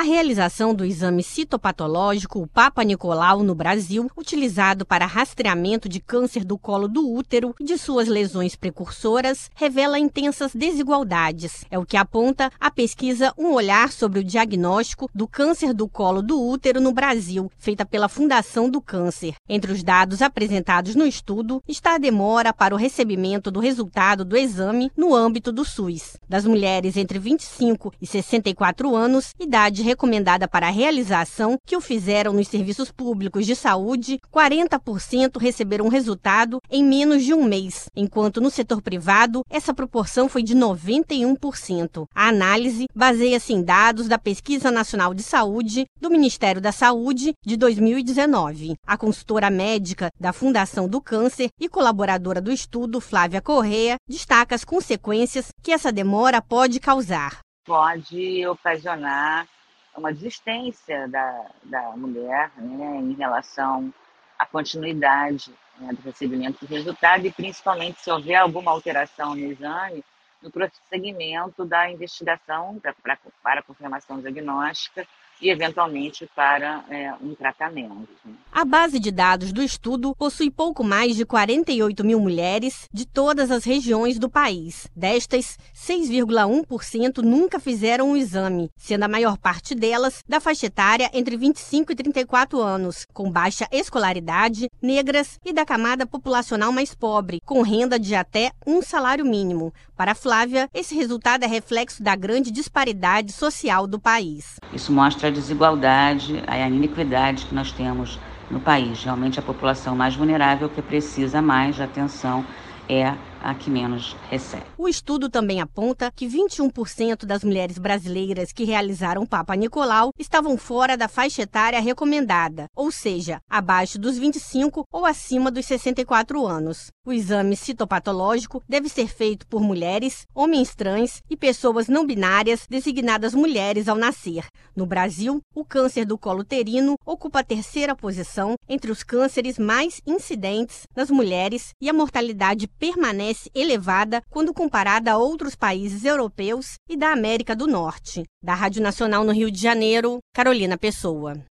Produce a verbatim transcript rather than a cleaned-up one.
A realização do exame citopatológico, o Papa Nicolau, no Brasil, utilizado para rastreamento de câncer do colo do útero e de suas lesões precursoras, revela intensas desigualdades. É o que aponta a pesquisa Um Olhar sobre o Diagnóstico do Câncer do Colo do Útero no Brasil, feita pela Fundação do Câncer. Entre os dados apresentados no estudo está a demora para o recebimento do resultado do exame no âmbito do SUS. Das mulheres entre vinte e cinco e sessenta e quatro anos, idade recomendada para a realização, que o fizeram nos serviços públicos de saúde, quarenta por cento receberam o resultado em menos de um mês, enquanto no setor privado essa proporção foi de noventa e um por cento. A análise baseia-se em dados da Pesquisa Nacional de Saúde do Ministério da Saúde de dois mil e dezenove. A consultora médica da Fundação do Câncer e colaboradora do estudo, Flávia Correia, destaca as consequências que essa demora pode causar. Pode ocasionar uma desistência da, da mulher, né, em relação à continuidade, né, do recebimento do resultado e principalmente se houver alguma alteração no exame, no prosseguimento da investigação pra, pra, para a confirmação diagnóstica e, eventualmente, para é, um tratamento. A base de dados do estudo possui pouco mais de quarenta e oito mil mulheres de todas as regiões do país. Destas, seis vírgula um por cento nunca fizeram o exame, sendo a maior parte delas da faixa etária entre vinte e cinco e trinta e quatro anos, com baixa escolaridade, negras e da camada populacional mais pobre, com renda de até um salário mínimo. Para Flávia, esse resultado é reflexo da grande disparidade social do país. Isso mostra a desigualdade, a iniquidade que nós temos no país. Realmente a população mais vulnerável que precisa mais de atenção é a que menos recebe. O estudo também aponta que vinte e um por cento das mulheres brasileiras que realizaram o Papa Nicolau estavam fora da faixa etária recomendada, ou seja, abaixo dos vinte e cinco ou acima dos sessenta e quatro anos. O exame citopatológico deve ser feito por mulheres, homens trans e pessoas não binárias designadas mulheres ao nascer. No Brasil, o câncer do colo uterino ocupa a terceira posição entre os cânceres mais incidentes nas mulheres e a mortalidade permanece elevada quando comparada a outros países europeus e da América do Norte. Da Rádio Nacional no Rio de Janeiro, Carolina Pessoa.